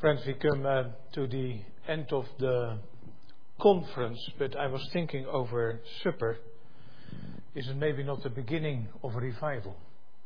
Friends, we come to the end of the conference, but I was thinking over supper. Is it maybe not the beginning of a revival?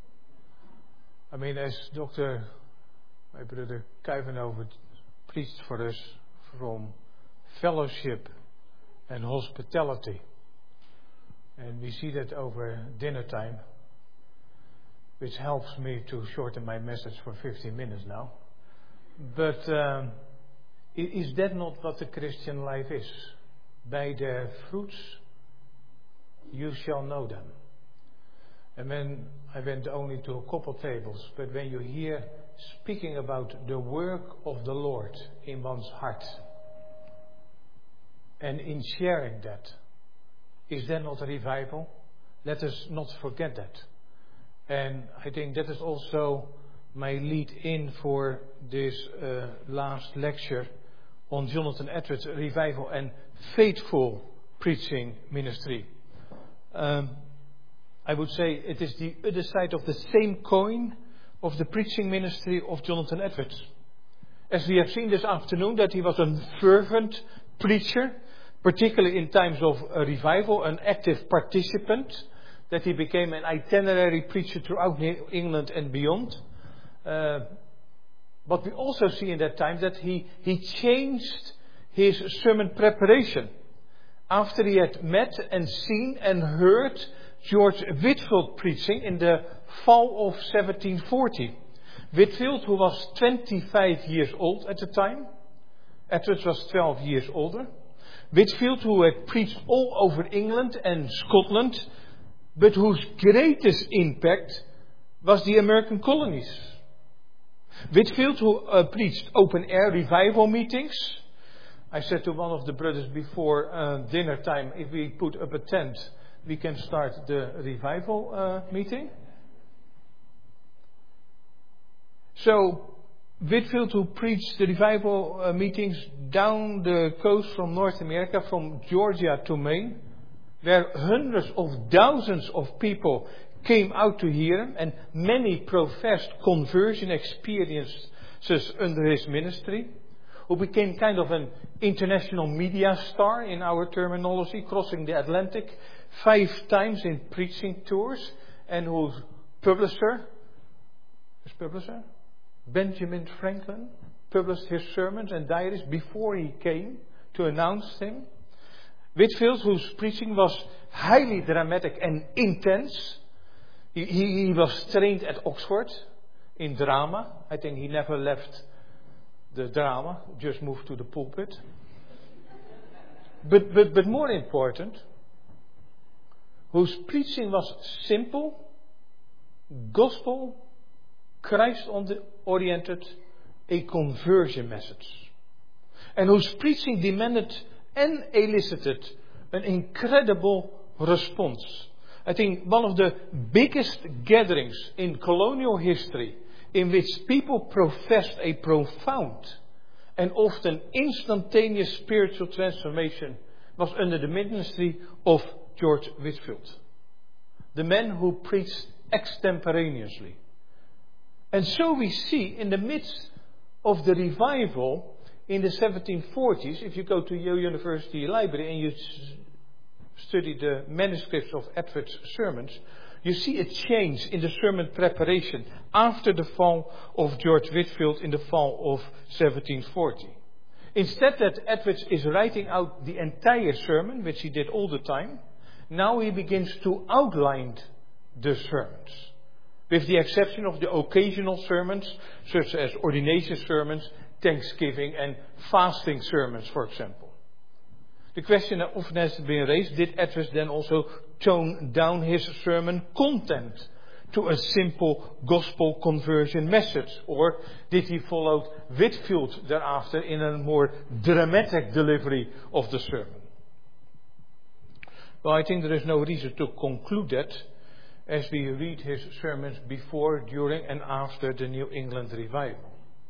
I mean, as my brother Kuivenhoven preached for us from fellowship and hospitality. And we see that over dinner time, which helps me to shorten my message for 15 minutes now. But is that not what the Christian life is? By their fruits you shall know them. And when I went only to a couple tables, but when you hear speaking about the work of the Lord in one's heart and in sharing that, is that not a revival? Let us not forget that. And I think that is also my lead in for this last lecture on Jonathan Edwards' revival and faithful preaching ministry. I would say it is the other side of the same coin of the preaching ministry of Jonathan Edwards. As we have seen this afternoon, that he was a fervent preacher, particularly in times of a revival, an active participant, that he became an itinerary preacher throughout England and beyond. But we also see in that time that he changed his sermon preparation. After he had met and seen and heard George Whitefield preaching in the fall of 1740. Whitefield, who was 25 years old at the time. Edwards was 12 years older. Whitefield, who had preached all over England and Scotland, but whose greatest impact was the American colonies. Whitefield, who preached open-air revival meetings. I said to one of the brothers before dinner time, if we put up a tent, we can start the revival meeting. So, Whitefield, who preached the revival meetings down the coast from North America, from Georgia to Maine, where hundreds of thousands of people came out to hear him, and many professed conversion experiences under his ministry, who became kind of an international media star in our terminology, crossing the Atlantic 5 times in preaching tours, and whose publisher, Benjamin Franklin, published his sermons and diaries before he came to announce him. Whitefield, whose preaching was highly dramatic and intense. He was trained at Oxford in drama. I think he never left the drama, just moved to the pulpit. But more important, whose preaching was simple, gospel, Christ-oriented, a conversion message. And whose preaching demanded and elicited an incredible response. I think one of the biggest gatherings in colonial history in which people professed a profound and often instantaneous spiritual transformation was under the ministry of George Whitefield. The man who preached extemporaneously. And so we see in the midst of the revival in the 1740s, if you go to Yale University Library and you study the manuscripts of Edwards' sermons, you see a change in the sermon preparation after the fall of George Whitefield in the fall of 1740. Instead that Edwards is writing out the entire sermon, which he did all the time, now he begins to outline the sermons. With the exception of the occasional sermons, such as ordination sermons, Thanksgiving and fasting sermons, for example. The question that often has been raised, did Edwards then also tone down his sermon content to a simple gospel conversion message? Or did he follow Whitefield thereafter in a more dramatic delivery of the sermon? Well, I think there is no reason to conclude that as we read his sermons before, during and after the New England revival.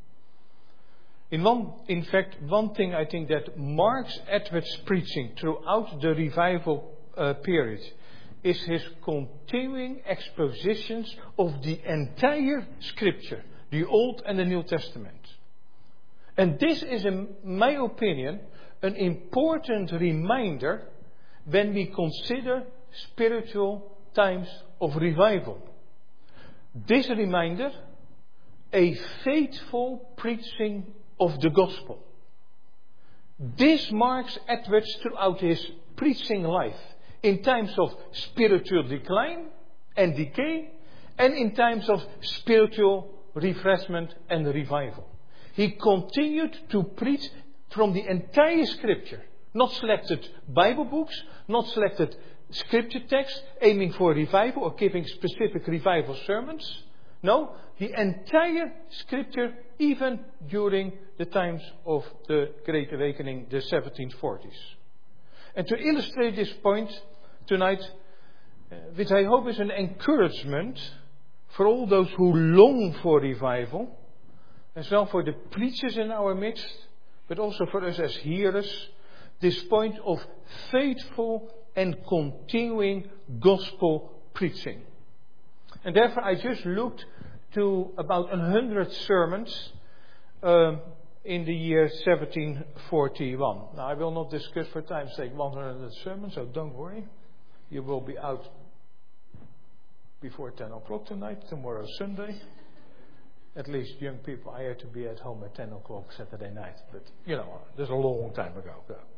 In fact, one thing I think that marks Edwards' preaching throughout the revival period is his continuing expositions of the entire Scripture, the Old and the New Testament. And this is, in my opinion, an important reminder when we consider spiritual times of revival. This reminder, a faithful preaching of the gospel. This marks Edwards throughout his preaching life, in times of spiritual decline and decay, and in times of spiritual refreshment and revival. He continued to preach from the entire Scripture, not selected Bible books, not selected Scripture texts aiming for revival or giving specific revival sermons. No, the entire Scripture, even during the times of the Great Awakening, the 1740s. And to illustrate this point tonight, which I hope is an encouragement for all those who long for revival, as well for the preachers in our midst, but also for us as hearers, this point of faithful and continuing gospel preaching. And therefore I just looked to about 100 sermons in the year 1741. Now I will not discuss for time's sake 100 sermons, so don't worry. You will be out before 10 o'clock tonight, tomorrow Sunday. At least young people, I had to be at home at 10 o'clock Saturday night. But, there's a long time ago.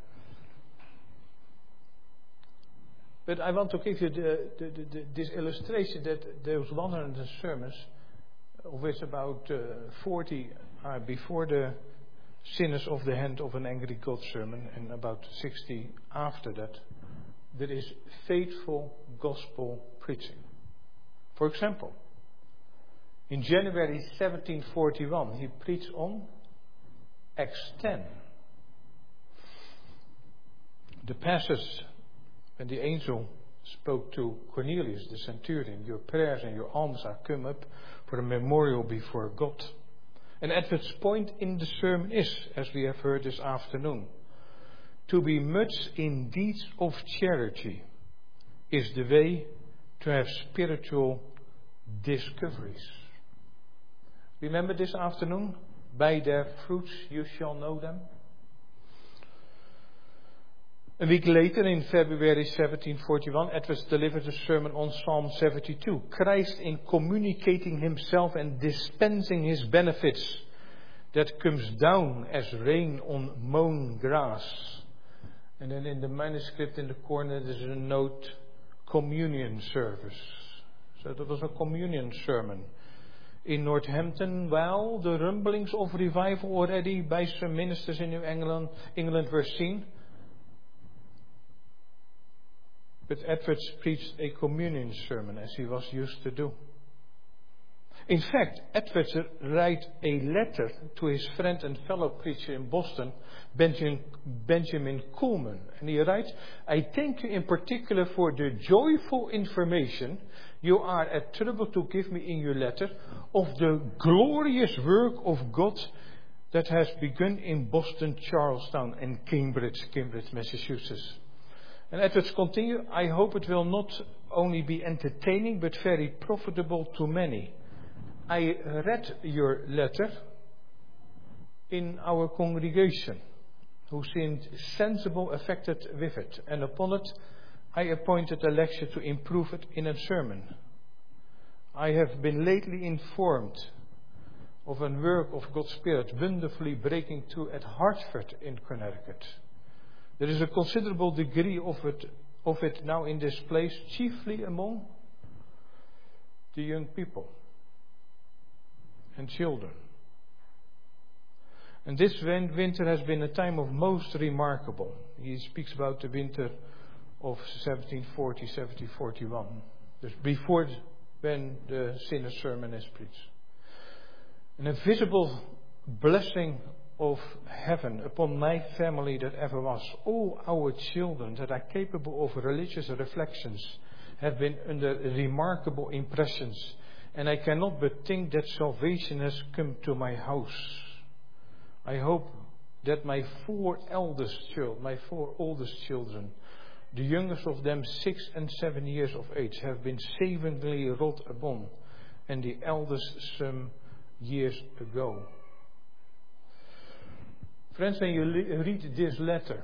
But I want to give you this illustration that those 100 sermons, of which about 40 are before the sinners of the hand of an angry God sermon, and about 60 after that, there is faithful gospel preaching. For example, in January 1741, he preached on Acts 10. The passage when the angel spoke to Cornelius, the centurion, your prayers and your alms are come up for a memorial before God. And Edward's point in the sermon is, as we have heard this afternoon, to be much in deeds of charity is the way to have spiritual discoveries. Remember this afternoon? By their fruits you shall know them. A week later, in February 1741, Edwards delivered a sermon on Psalm 72. Christ in communicating himself and dispensing his benefits that comes down as rain on mown grass. And then in the manuscript in the corner there's a note, communion service. So that was a communion sermon. In Northampton, well, the rumblings of revival already by some ministers in New England were seen. But Edwards preached a communion sermon as he was used to do. In fact, Edwards wrote a letter to his friend and fellow preacher in Boston, Benjamin Coleman. And he writes, I thank you in particular for the joyful information you are at trouble to give me in your letter of the glorious work of God that has begun in Boston, Charlestown and Cambridge, Massachusetts. And Edwards continued, I hope it will not only be entertaining but very profitable to many. I read your letter in our congregation, who seemed sensible, affected with it, and upon it I appointed a lecture to improve it in a sermon. I have been lately informed of a work of God's Spirit wonderfully breaking through at Hartford in Connecticut. There is a considerable degree of it now in this place, chiefly among the young people and children. And this winter has been a time of most remarkable. He speaks about the winter of 1740, 1741. Just before when the sinner's sermon is preached. And a visible blessing of heaven upon my family that ever was. All our children that are capable of religious reflections have been under remarkable impressions. And I cannot but think that salvation has come to my house. I hope that my four oldest children, the youngest of them 6 and 7 years of age, have been savingly wrought upon, and the eldest some years ago. Friends, when you read this letter,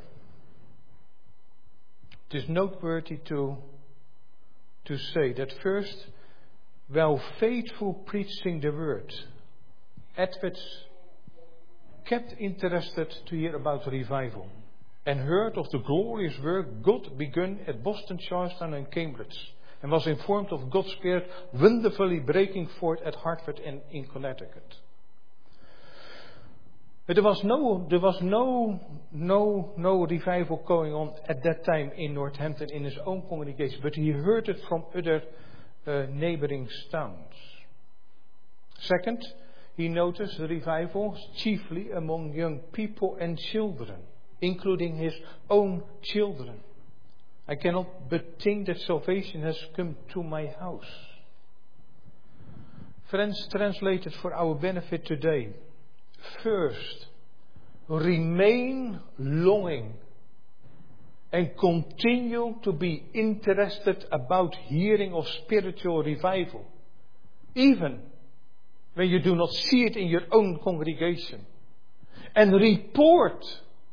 it is noteworthy to say that first, while faithful preaching the word, Edwards kept interested to hear about revival and heard of the glorious work God begun at Boston, Charlestown and Cambridge, and was informed of God's Spirit wonderfully breaking forth at Hartford and in Connecticut. But there was no revival going on at that time in Northampton in his own congregation, but he heard it from other neighboring towns. Second, he noticed revivals chiefly among young people and children, including his own children. I cannot but think that salvation has come to my house. Friends, translated for our benefit today. First, remain longing and continue to be interested about hearing of spiritual revival, even when you do not see it in your own congregation. And report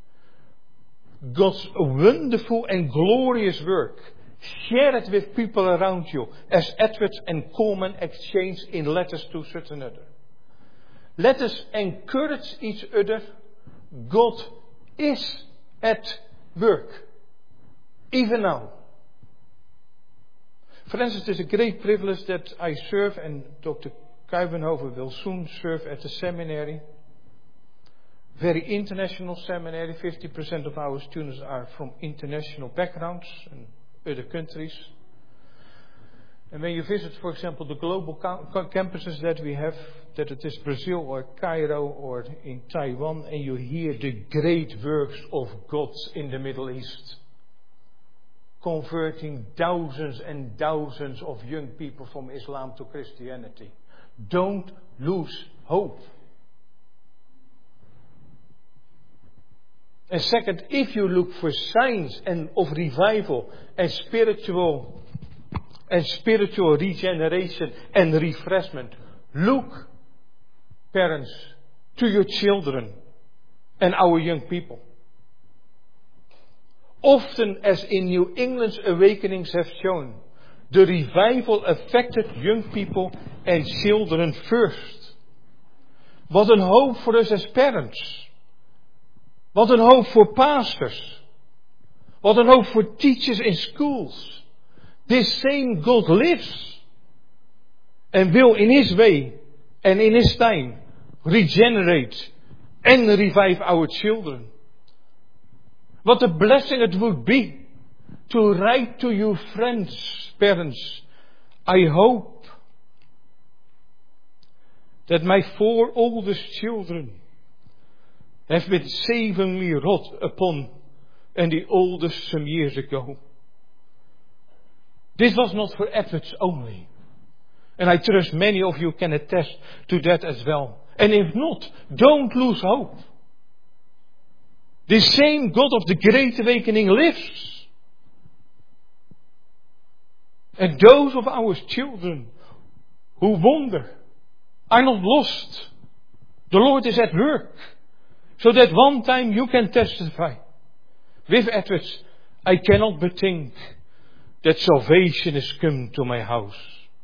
God's wonderful and glorious work. Share it with people around you, as Edwards and Coleman exchanged in letters to such another. Let us encourage each other. God is at work, even now. Friends, it is a great privilege that I serve, and Dr. Kuivenhoven will soon serve at the seminary. Very international seminary. 50% of our students are from international backgrounds and other countries. And when you visit, for example, the global campuses that we have, that it is Brazil or Cairo or in Taiwan, and you hear the great works of God in the Middle East, converting thousands and thousands of young people from Islam to Christianity. Don't lose hope. And second, if you look for signs of revival and spiritual regeneration and refreshment, look, parents, to your children and our young people. Often, as in New England's awakenings have shown, the revival affected young people and children first. What a hope for us as parents. What a hope for pastors. What a hope for teachers in schools. This same God lives and will in His way and in His time regenerate and revive our children. What a blessing it would be to write to you, friends, parents. I hope that my 4 oldest children have been savingly wrought upon, and the oldest some years ago. This was not for Edwards only. And I trust many of you can attest to that as well. And if not, don't lose hope. The same God of the Great Awakening lives. And those of our children who wander are not lost. The Lord is at work. So that one time you can testify. With Edwards, I cannot but think that salvation is come to my house.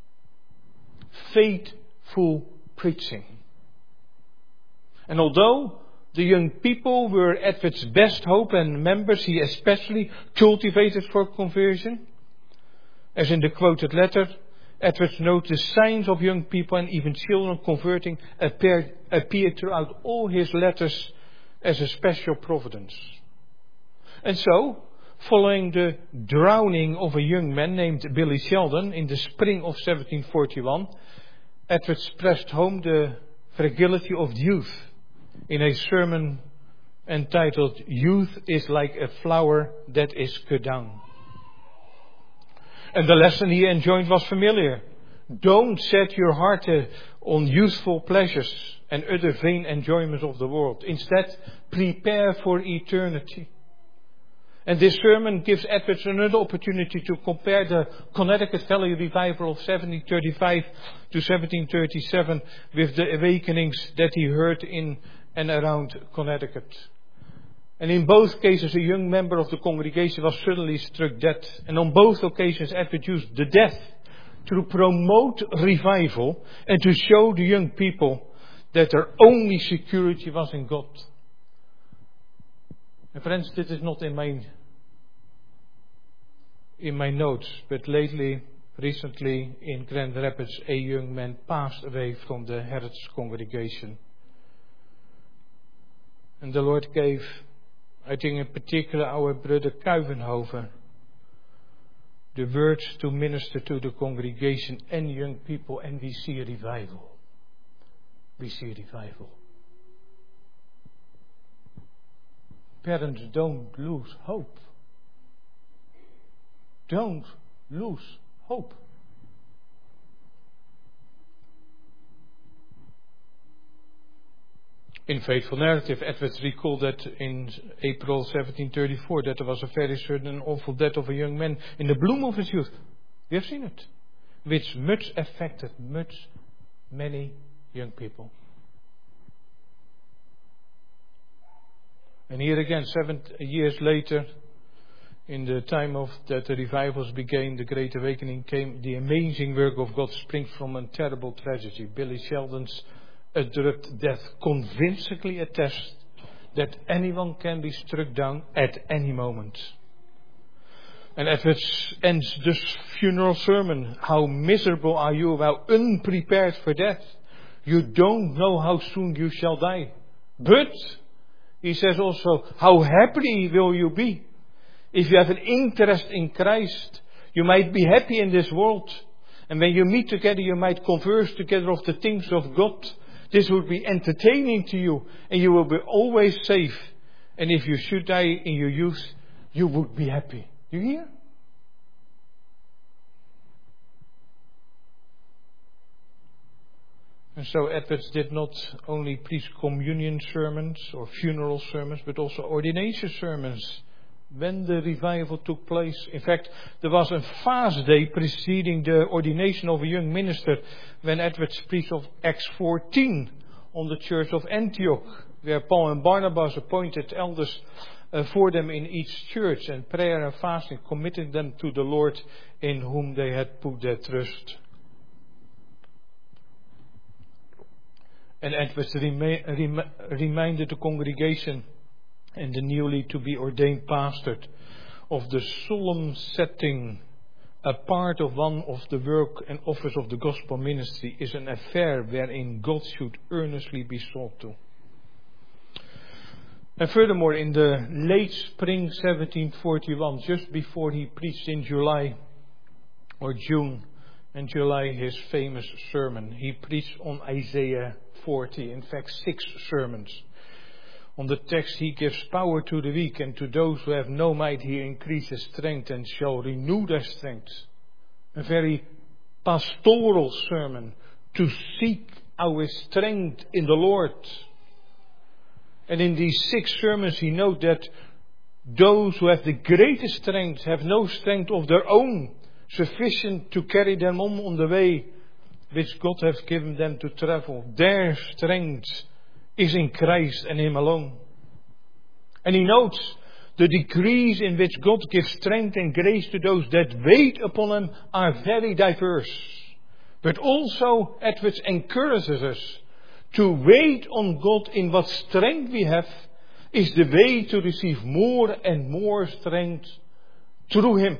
Faithful preaching. And although the young people were Edwards' best hope and members he especially cultivated for conversion, as in the quoted letter, Edwards notes the signs of young people and even children converting appear throughout all his letters as a special providence. And so, following the drowning of a young man named Billy Sheldon in the spring of 1741, Edwards pressed home the fragility of youth in a sermon entitled "Youth is like a flower that is cut down." And the lesson he enjoined was familiar. Don't set your heart on youthful pleasures and other vain enjoyments of the world. Instead, prepare for eternity. And this sermon gives Edwards another opportunity to compare the Connecticut Valley Revival of 1735 to 1737 with the awakenings that he heard in and around Connecticut. And in both cases, a young member of the congregation was suddenly struck dead. And on both occasions, Edward used the death to promote revival and to show the young people that their only security was in God. And friends, this is not in my notes, but recently in Grand Rapids, a young man passed away from the Hertz congregation. And the Lord gave, I think in particular our brother Kuivenhoven, the words to minister to the congregation and young people, and we see revival. We see revival. Parents, don't lose hope. Don't lose hope. In Faithful Narrative, Edwards recalled that in April 1734 that there was a very certain and awful death of a young man in the bloom of his youth. We have seen it. Which much affected many young people. And here again, 7 years later, in the time of that the revivals began, the Great Awakening came, the amazing work of God springs from a terrible tragedy. Billy Sheldon's abrupt death convincingly attests that anyone can be struck down at any moment. And Edwards ends this funeral sermon. How miserable are you, how unprepared for death. You don't know how soon you shall die. But, he says also, how happy will you be? If you have an interest in Christ, you might be happy in this world. And when you meet together, you might converse together of the things of God. This would be entertaining to you, and you will be always safe. And if you should die in your youth, you would be happy. You hear? And so Edwards did not only preach communion sermons or funeral sermons, but also ordination sermons when the revival took place. In fact, there was a fast day preceding the ordination of a young minister when Edwards preached of Acts 14 on the church of Antioch, where Paul and Barnabas appointed elders for them in each church, and prayer and fasting committed them to the Lord in whom they had put their trust. And Edwards reminded the congregation and the newly to be ordained pastor of the solemn setting. A part of one of the work and office of the gospel ministry is an affair wherein God should earnestly be sought to. And furthermore, in the late spring 1741, just before he preached in July or June and July his famous sermon, he preached on Isaiah 40, in fact 6 sermons. On the text, he gives power to the weak, and to those who have no might he increases strength and shall renew their strength. A very pastoral sermon to seek our strength in the Lord. And in these 6 sermons he notes that those who have the greatest strength have no strength of their own sufficient to carry them on the way which God has given them to travel. Their strength is in Christ and Him alone. And he notes the degrees in which God gives strength and grace to those that wait upon Him are very diverse. But also Edwards encourages us to wait on God in what strength we have is the way to receive more and more strength through Him.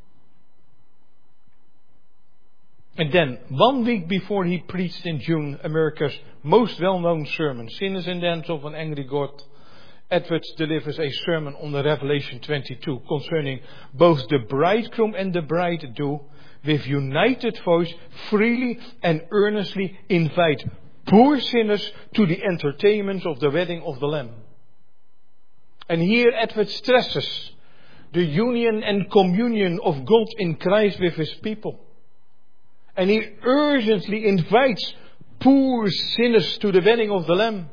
And then, 1 week before he preached in June, America's most well-known sermon, Sinners in the Hands of an Angry God, Edwards delivers a sermon on the Revelation 22 concerning both the bridegroom and the bride do, with united voice, freely and earnestly invite poor sinners to the entertainments of the wedding of the Lamb. And here Edwards stresses the union and communion of God in Christ with His people. And he urgently invites poor sinners to the wedding of the Lamb.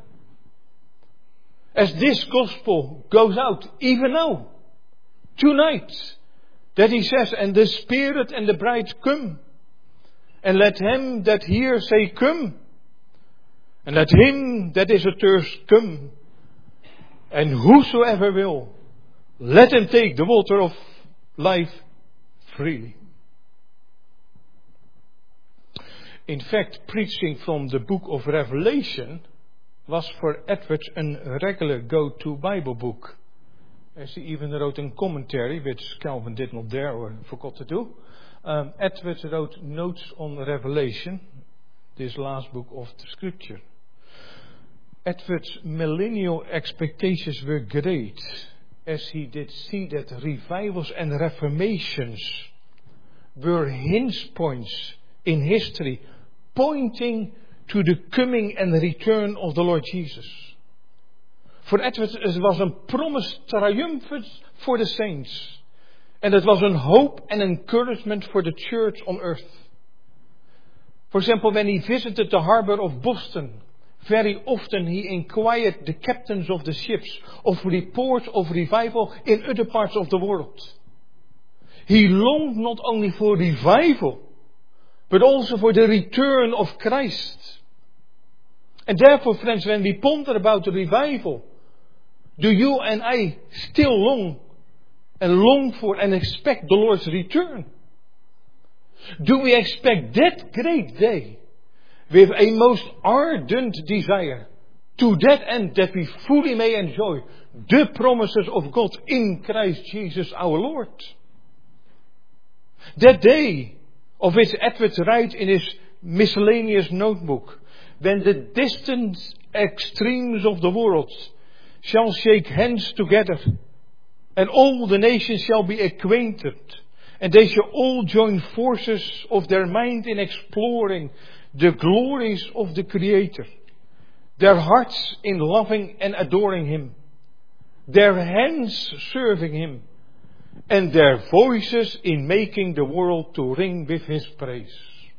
As this gospel goes out, even now, tonight, that he says, and the Spirit and the bride come. And let him that hear say, come. And let him that is athirst come. And whosoever will, let him take the water of life freely. In fact, preaching from the book of Revelation was for Edwards a regular go-to Bible book. As he even wrote a commentary, which Calvin did not dare or forgot to do. Edwards wrote notes on Revelation, this last book of the Scripture. Edwards' millennial expectations were great, as he did see that revivals and reformations were hinge points in history, pointing to the coming and return of the Lord Jesus. For Edwards, it was a promise triumphant for the saints. And it was a hope and encouragement for the church on earth. For example, when he visited the harbor of Boston, very often he inquired the captains of the ships of reports of revival in other parts of the world. He longed not only for revival, but also for the return of Christ. And therefore, friends, when we ponder about the revival, do you and I still long for and expect the Lord's return? Do we expect that great day with a most ardent desire to that end that we fully may enjoy the promises of God in Christ Jesus our Lord? That day of which Edwards writes in his miscellaneous notebook, when the distant extremes of the world shall shake hands together, and all the nations shall be acquainted, and they shall all join forces of their mind in exploring the glories of the Creator, their hearts in loving and adoring Him, their hands serving Him, and their voices in making the world to ring with His praise.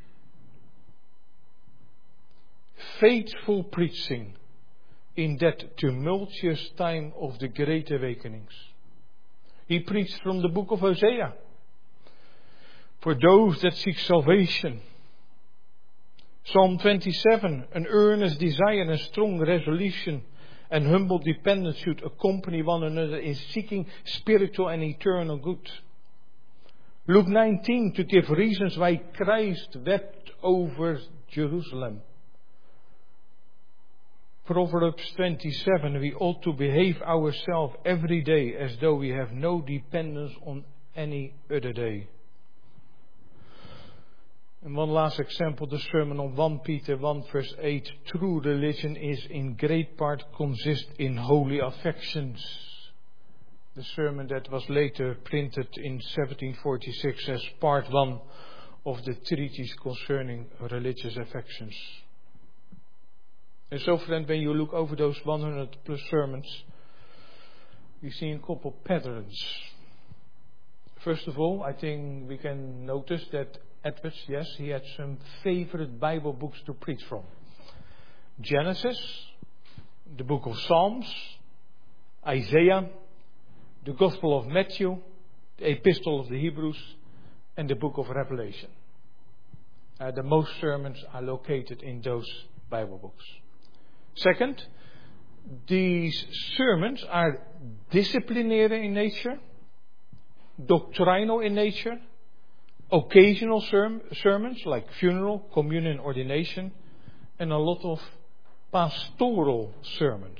Faithful preaching in that tumultuous time of the great awakenings. He preached from the book of Hosea. For those that seek salvation. Psalm 27, an earnest desire and strong resolution and humble dependence should accompany one another in seeking spiritual and eternal good. Luke 19, to give reasons why Christ wept over Jerusalem. Proverbs 27, we ought to behave ourselves every day as though we have no dependence on any other day. And one last example, the sermon on 1 Peter 1 verse 8. True religion is in great part consist in holy affections. The sermon that was later printed in 1746 as part 1 of the treatise concerning religious affections. And so, friend, when you look over those 100 plus sermons, we see a couple patterns. First of all, I think we can notice that Edwards, yes, he had some favorite Bible books to preach from. Genesis, the book of Psalms, Isaiah, the Gospel of Matthew, the Epistle of the Hebrews, and the book of Revelation. The most sermons are located in those Bible books. Second, these sermons are disciplinary in nature, doctrinal in nature, occasional sermons like funeral, communion, ordination, and a lot of pastoral sermons.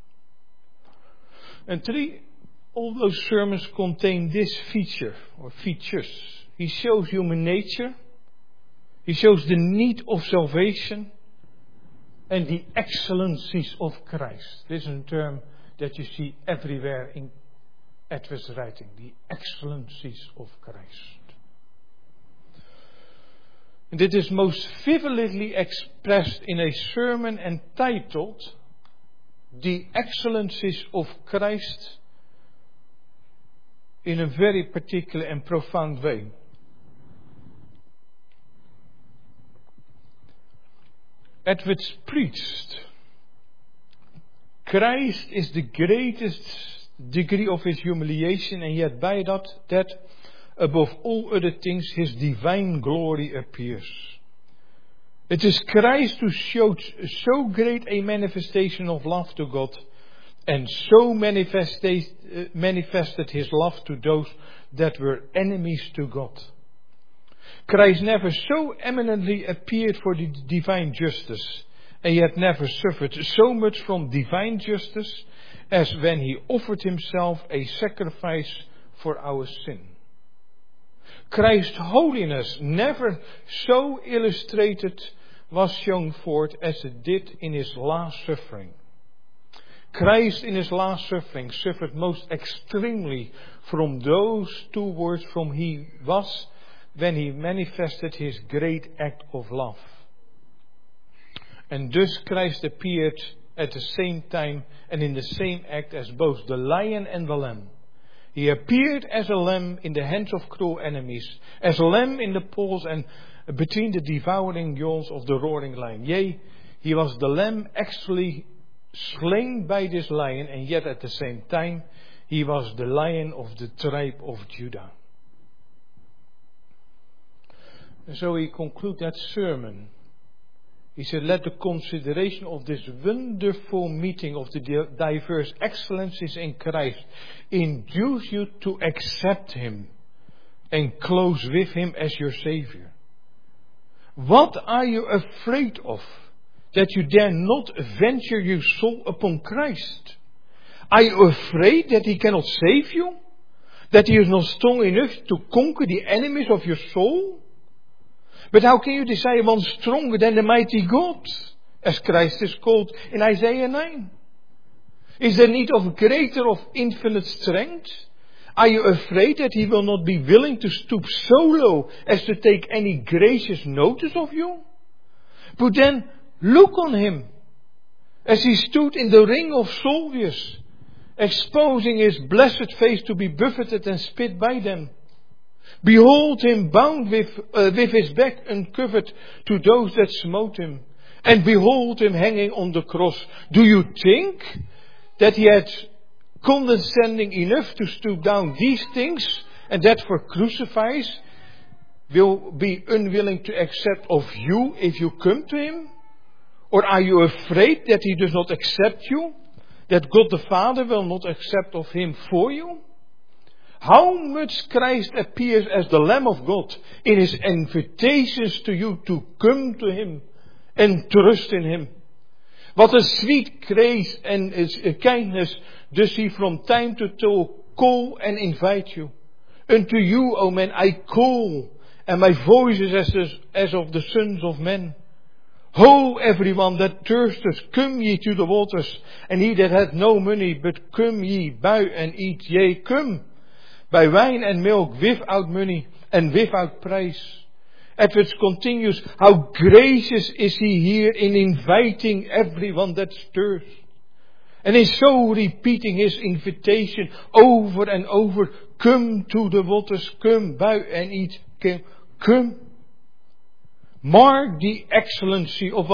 And three, all those sermons contain this feature or features. He shows human nature, he shows the need of salvation, and the excellencies of Christ. This is a term that you see everywhere in Edwards' writing. The excellencies of Christ. And it is most vividly expressed in a sermon entitled The Excellencies of Christ in a very particular and profound way. Edwards preached, Christ is the greatest degree of his humiliation, and yet by that above all other things his divine glory appears. It is Christ who showed so great a manifestation of love to God and so manifested his love to those that were enemies to God. Christ never so eminently appeared for the divine justice, and yet never suffered so much from divine justice as when he offered himself a sacrifice for our sin. Christ's holiness never so illustrated was shown forth as it did in his last suffering. Christ in his last suffering suffered most extremely from those towards whom he was when he manifested his great act of love. And thus Christ appeared at the same time and in the same act as both the lion and the lamb. He appeared as a lamb in the hands of cruel enemies, as a lamb in the paws and between the devouring jaws of the roaring lion. Yea, he was the lamb actually slain by this lion, and yet at the same time he was the lion of the tribe of Judah. And so he concludes that sermon. He said, let the consideration of this wonderful meeting of the diverse excellencies in Christ induce you to accept him and close with him as your Savior. What are you afraid of, that you dare not venture your soul upon Christ? Are you afraid that he cannot save you? That he is not strong enough to conquer the enemies of your soul? But how can you desire one stronger than the mighty God, as Christ is called in Isaiah 9? Is there need of greater, of infinite strength? Are you afraid that he will not be willing to stoop so low as to take any gracious notice of you? But then look on him, as he stood in the ring of soldiers, exposing his blessed face to be buffeted and spit by them. Behold him bound with his back uncovered to those that smote him. And behold him hanging on the cross. Do you think that he had condescending enough to stoop down these things, and that for crucifies will be unwilling to accept of you if you come to him? Or are you afraid that he does not accept you? That God the Father will not accept of him for you? How much Christ appears as the Lamb of God in his invitations to you to come to him and trust in him. What a sweet grace and kindness does he from time to time call and invite you. Unto you, O men, I call, and my voice is as of the sons of men. Ho, everyone that thirsteth, come ye to the waters, and he that hath no money, but come ye, buy and eat, yea, come. By wine and milk, without money and without price. Edwards continues, how gracious is he here in inviting everyone that stirs. And in so repeating his invitation over and over, come to the waters, come, buy and eat, come. Mark the excellency of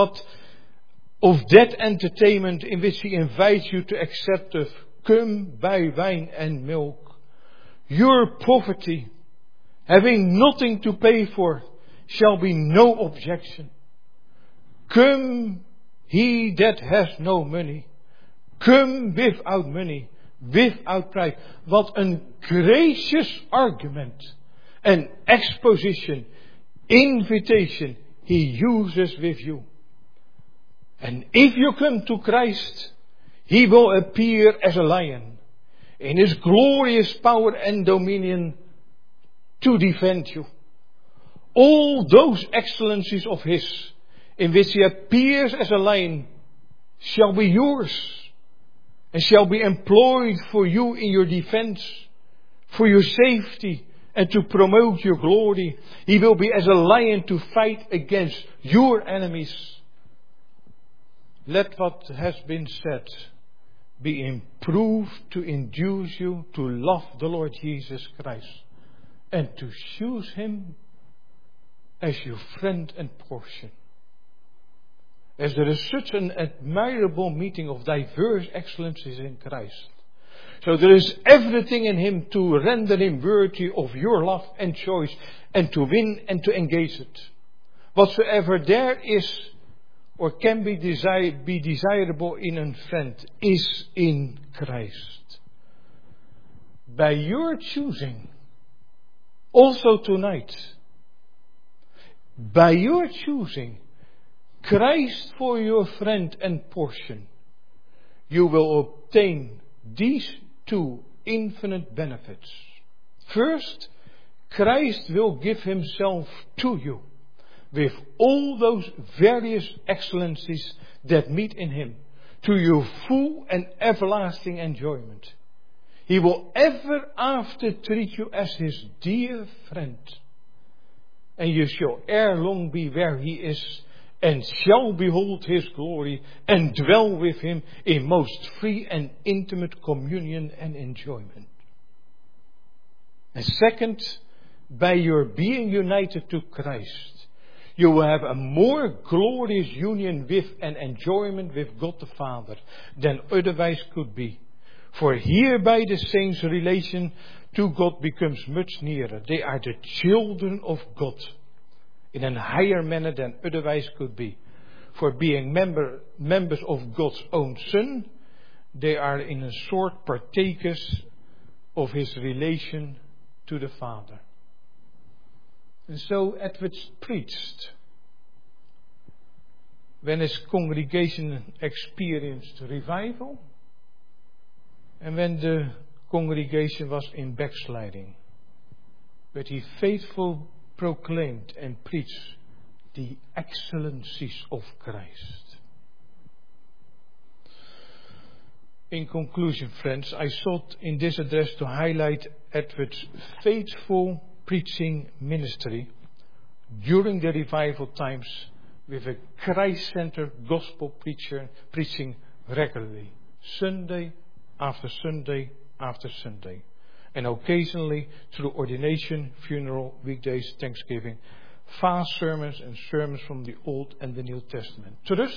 that entertainment in which he invites you to accept of, come, buy wine and milk. Your poverty, having nothing to pay for, shall be no objection. Come, he that has no money. Come without money, without pride. What a gracious argument, an exposition, invitation he uses with you. And if you come to Christ, he will appear as a lion, in his glorious power and dominion to defend you. All those excellencies of his, in which he appears as a lion, shall be yours, and shall be employed for you in your defense, for your safety, and to promote your glory. He will be as a lion to fight against your enemies. Let what has been said be improved to induce you to love the Lord Jesus Christ and to choose him as your friend and portion. As there is such an admirable meeting of diverse excellencies in Christ, so there is everything in him to render him worthy of your love and choice, and to win and to engage it. Whatsoever there is or can be desirable in a friend is in Christ. By your choosing, also tonight, by your choosing Christ for your friend and portion, you will obtain these two infinite benefits. First, Christ will give himself to you with all those various excellencies that meet in him, to your full and everlasting enjoyment. He will ever after treat you as his dear friend, and you shall ere long be where he is, and shall behold his glory, and dwell with him in most free and intimate communion and enjoyment. And second, by your being united to Christ, you will have a more glorious union with and enjoyment with God the Father than otherwise could be. For hereby the saints' relation to God becomes much nearer. They are the children of God in a higher manner than otherwise could be. For being members of God's own Son, they are in a sort partakers of his relation to the Father. And so Edwards preached when his congregation experienced revival and when the congregation was in backsliding. But he faithfully proclaimed and preached the excellencies of Christ. In conclusion, friends, I sought in this address to highlight Edwards' faithful preaching ministry during the revival times with a Christ-centered gospel preacher preaching regularly, Sunday after Sunday after Sunday, and occasionally through ordination, funeral, weekdays, Thanksgiving, fast sermons and sermons from the Old and the New Testament.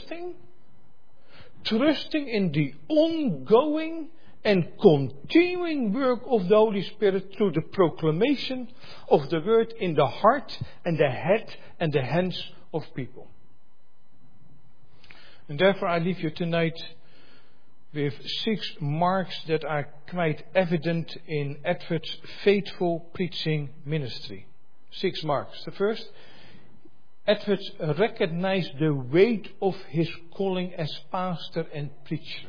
Trusting in the ongoing and continuing work of the Holy Spirit through the proclamation of the word in the heart and the head and the hands of people. And therefore I leave you tonight with 6 marks that are quite evident in Edwards' faithful preaching ministry. 6 marks. The first, Edwards recognized the weight of his calling as pastor and preacher.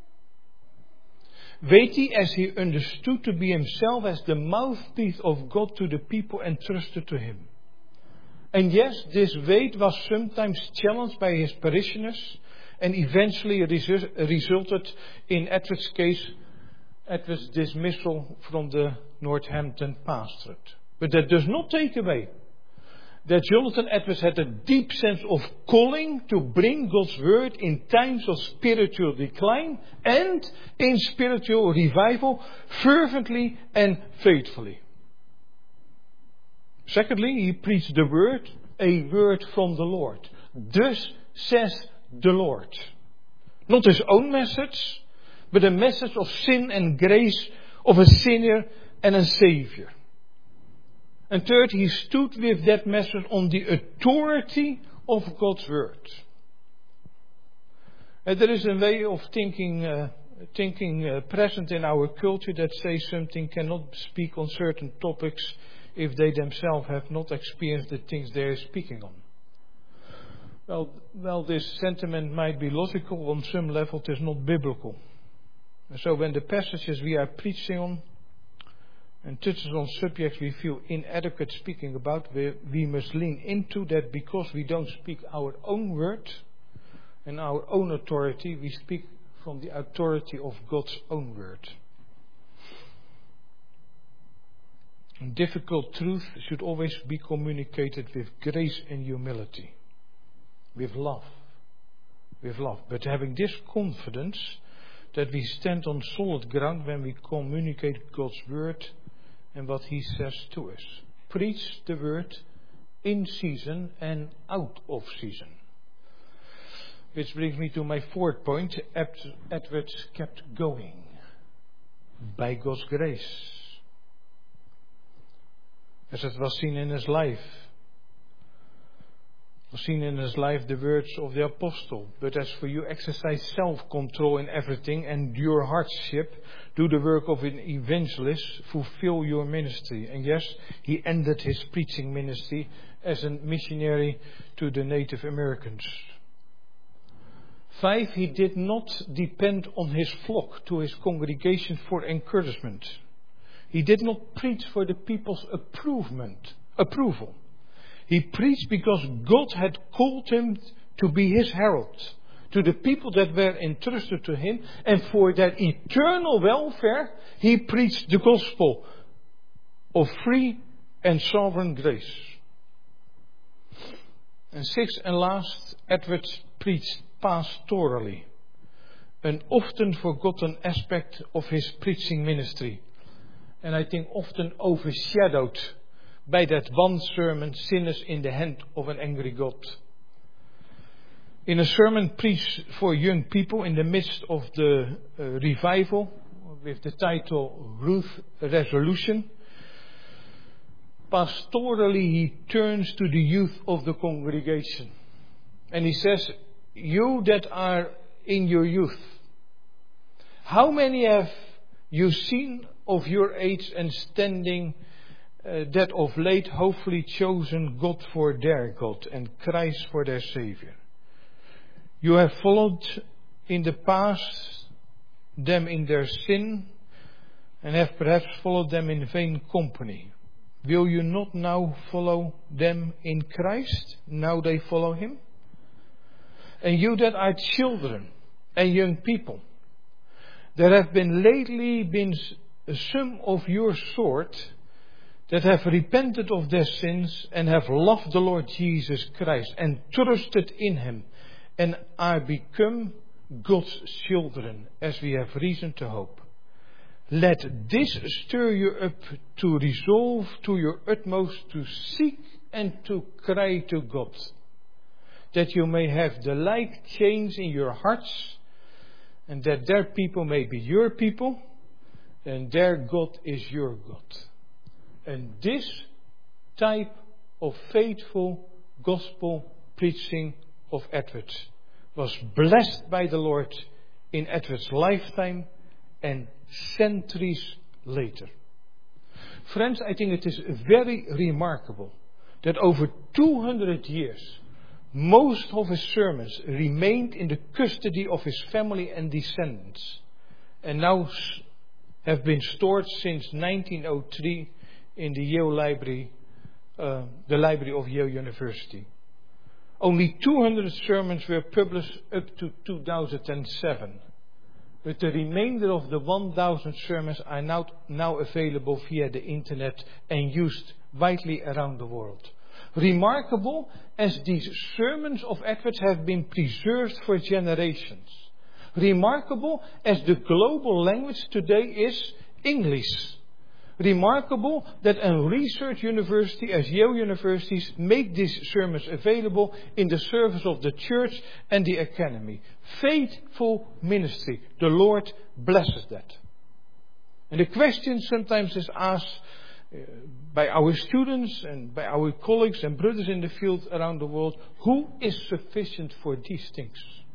Weighty as he understood to be himself as the mouthpiece of God to the people entrusted to him. And yes, this weight was sometimes challenged by his parishioners and eventually resulted in Edwards' case, Edwards' dismissal from the Northampton pastorate. But that does not take away that Jonathan Edwards had a deep sense of calling to bring God's word in times of spiritual decline and in spiritual revival fervently and faithfully. Secondly, he preached the word, a word from the Lord. Thus says the Lord. Not his own message, but a message of sin and grace of a sinner and a Savior. And third, he stood with that message on the authority of God's word. And there is a way of thinking present in our culture that says something cannot speak on certain topics if they themselves have not experienced the things they are speaking on. Well, this sentiment might be logical on some level, it is not biblical. And so when the passages we are preaching on and touches on subjects we feel inadequate speaking about, we must lean into that because we don't speak our own word and our own authority, we speak from the authority of God's own word. And difficult truth should always be communicated with grace and humility, with love. But having this confidence that we stand on solid ground when we communicate God's word and what he says to us. Preach the word in season and out of season. Which brings me to my 4th point. Edwards kept going by God's grace. As it was seen in his life. seen in his life the words of the apostle. But as for you, exercise self-control in everything, endure hardship, do the work of an evangelist, fulfill your ministry. And yes, he ended his preaching ministry as a missionary to the Native Americans. 5, he did not depend on his flock, to his congregation for encouragement. He did not preach for the people's approval. He preached because God had called him to be his herald to the people that were entrusted to him, and for their eternal welfare, he preached the gospel of free and sovereign grace. And 6 and last, Edward preached pastorally, an often forgotten aspect of his preaching ministry, and I think often overshadowed by that one sermon, Sinners in the Hand of an Angry God. In a sermon preached for young people in the midst of the revival, with the title Ruth Resolution, pastorally he turns to the youth of the congregation. And he says, you that are in your youth, how many have you seen of your age and standing that of late hopefully chosen God for their God and Christ for their Savior? You have followed in the past them in their sin and have perhaps followed them in vain company. Will you not now follow them in Christ, now they follow him? And you that are children and young people, there have been lately some of your sort that have repented of their sins and have loved the Lord Jesus Christ and trusted in him and are become God's children, as we have reason to hope. Let this stir you up to resolve to your utmost to seek and to cry to God, that you may have the like change in your hearts, and that their people may be your people, and their God is your God. And this type of faithful gospel preaching of Edward was blessed by the Lord in Edward's lifetime and centuries later. Friends, I think it is very remarkable that over 200 years, most of his sermons remained in the custody of his family and descendants, and now have been stored since 1903 in the Yale Library, the library of Yale University. Only 200 sermons were published up to 2007. But the remainder of the 1,000 sermons are now available via the internet and used widely around the world. Remarkable as these sermons of Edward have been preserved for generations. Remarkable as the global language today is English. Remarkable that a research university as Yale University make these sermons available in the service of the church and the academy. Faithful ministry. The Lord blesses that. And the question sometimes is asked by our students and by our colleagues and brothers in the field around the world, who is sufficient for these things?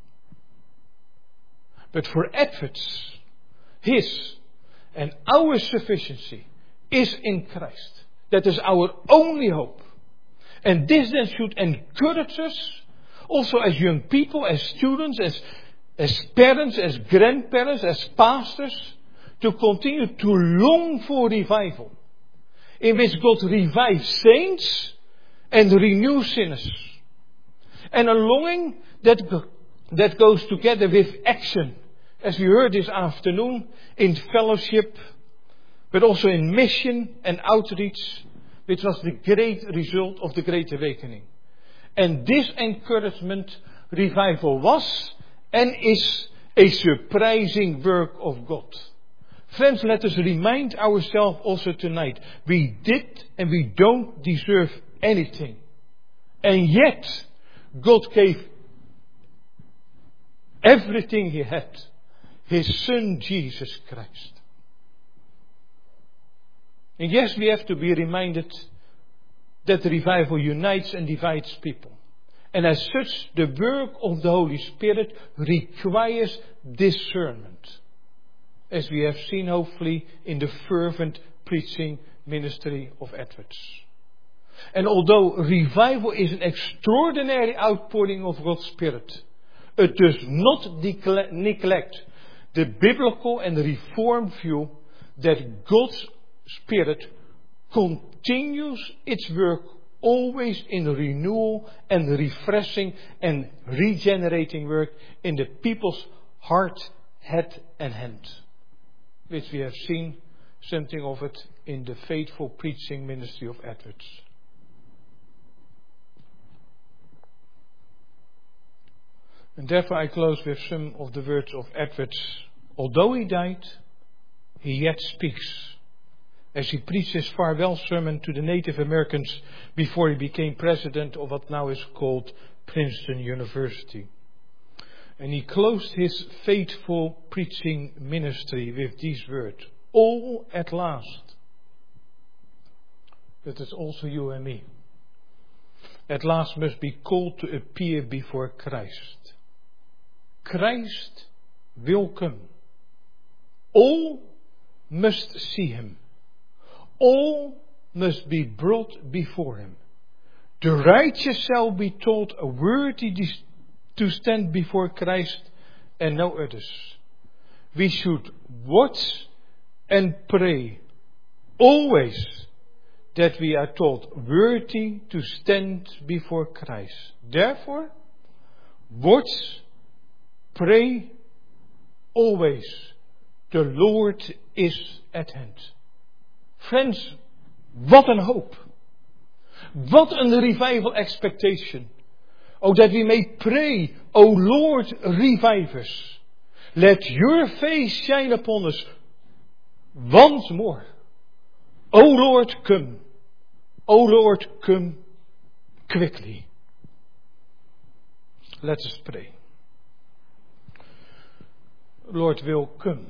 But for Edward, his and our sufficiency is in Christ. That is our only hope. And this then should encourage us, also as young people, as students, as parents, as grandparents, as pastors, to continue to long for revival, in which God revives saints and renews sinners. And a longing that goes together with action, as we heard this afternoon, in fellowship, but also in mission and outreach, which was the great result of the Great Awakening. And this encouragement, revival was and is a surprising work of God. Friends, let us remind ourselves also tonight, we did and we don't deserve anything. And yet, God gave everything He had. His Son, Jesus Christ. And yes, we have to be reminded that revival unites and divides people. And as such, the work of the Holy Spirit requires discernment, as we have seen hopefully in the fervent preaching ministry of Edwards. And although revival is an extraordinary outpouring of God's Spirit, it does not neglect the biblical and reformed view that God's Spirit continues its work always in renewal and refreshing and regenerating work in the people's heart, head and hand, which we have seen something of it in the faithful preaching ministry of Edwards. And therefore I close with some of the words of Edwards. Although he died, he yet speaks, as he preached his farewell sermon to the Native Americans before he became president of what now is called Princeton University. And he closed his faithful preaching ministry with these words: all at last. That is also you and me. At last must be called to appear before Christ. Christ will come. All must see him. All must be brought before him. The righteous shall be taught worthy to stand before Christ and no others. We should watch and pray always that we are taught worthy to stand before Christ. Therefore, watch, pray always. The Lord is at hand. Friends, what an hope. What a revival expectation. Oh, that we may pray, O Lord, revive us. Let your face shine upon us once more. O Lord, come. O Lord, come quickly. Let us pray. Lord will come.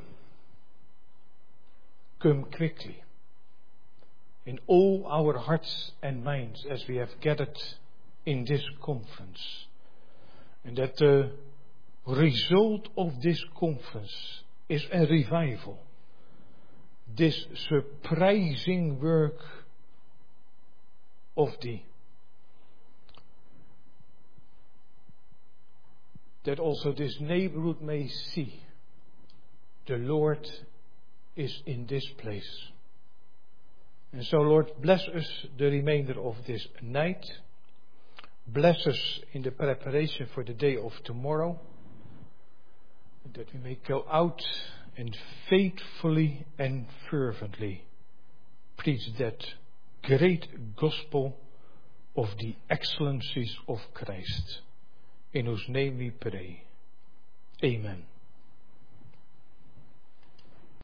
Come quickly. In all our hearts and minds as we have gathered in this conference. And that the result of this conference is a revival. This surprising work of Thee. That also this neighborhood may see the Lord is in this place. And so, Lord, bless us the remainder of this night. Bless us in the preparation for the day of tomorrow. That we may go out and faithfully and fervently preach that great gospel of the excellencies of Christ, in whose name we pray. Amen.